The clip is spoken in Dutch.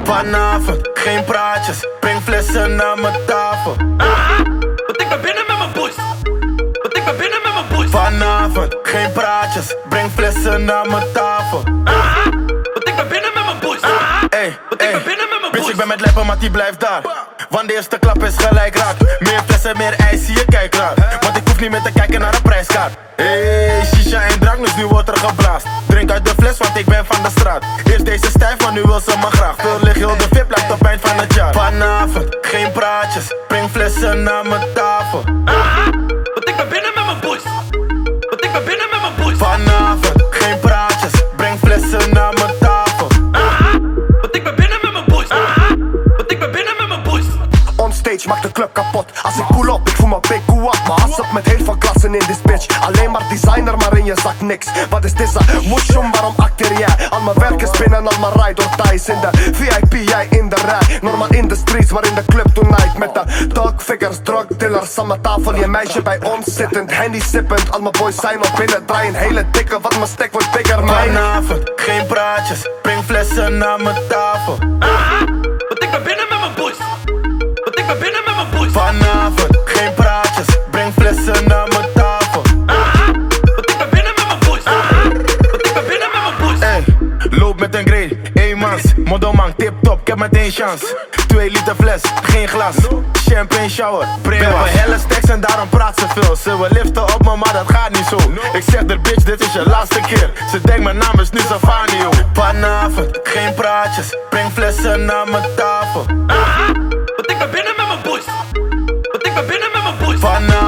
Vanavond, geen praatjes, breng flessen naar mijn tafel. Want ik ben binnen met mijn boys. Want ik ben binnen met mijn boys. Vanavond, geen praatjes, breng flessen naar mijn tafel. Want ik ben binnen met mijn boys. Ey, Want ik ben binnen met mijn bitch, boys. ik ben met leppen, maar die blijft daar. Want de eerste klap is gelijk raak. Meer flessen, meer ijs, zie je kijk raar. Want ik hoef niet meer te kijken naar de prijskaart. Hey, shisha en drank, dus nu wordt er geblaast. Drink uit de fles, want ik ben van de straat. Eerst deze stijf, maar nu wil ze me graag. Veel licht, heel de VIP, lijkt op eind van het jaar. Vanavond, geen praatjes, breng flessen naar mijn tafel. Want ik ben binnen met mijn boys. Want ik ben binnen met mijn boys. Vanavond, geen praatjes, breng flessen naar mijn tafel. Want ik ben binnen met mijn boys. Want ik ben binnen met mijn boys. Onstage maakt de club kapot. Als ik pull up, ik voel me big cool up. Maar als op met heel veel klassen in this bitch. Alleen maar designer, maar in je zak niks. Wat is dit? Mushroom, waarom acteer jij? Al mijn werk is binnen, al mijn ride or dies. In de VIP, jij in de rij. Normaal in de streets, maar in de club tonight. Met de dog figures, drug dealers aan mijn tafel. Je meisje bij ons zittend, handy sippend. Al mijn boys zijn op binnen, draaien hele dikke. Want mijn stek wordt bigger, man. Vanavond, geen praatjes, breng flessen naar mijn tafel. Want ik ben binnen met mijn boys. Want ik ben binnen met mijn boys. Vanavond, geen praatjes, breng flessen naar mijn tafel. Want ik ben binnen met mijn boys. Want ik ben binnen met mijn boys. Ey, loop met een grade, eenmans, modelman, tip top, ik heb meteen chance. 2 liter fles, geen glas, champagne shower, brainwash. We hebben helle stacks en daarom praat ze veel. Ze wil liften op me, maar dat gaat niet zo. Ik zeg er bitch, dit is je laatste keer. Ze denkt mijn naam is nu Savanio. Vanavond, geen praatjes, breng flessen naar mijn tafel. Want ik ben binnen met mijn boys. Want ik ben binnen met mijn boys. Vanavond,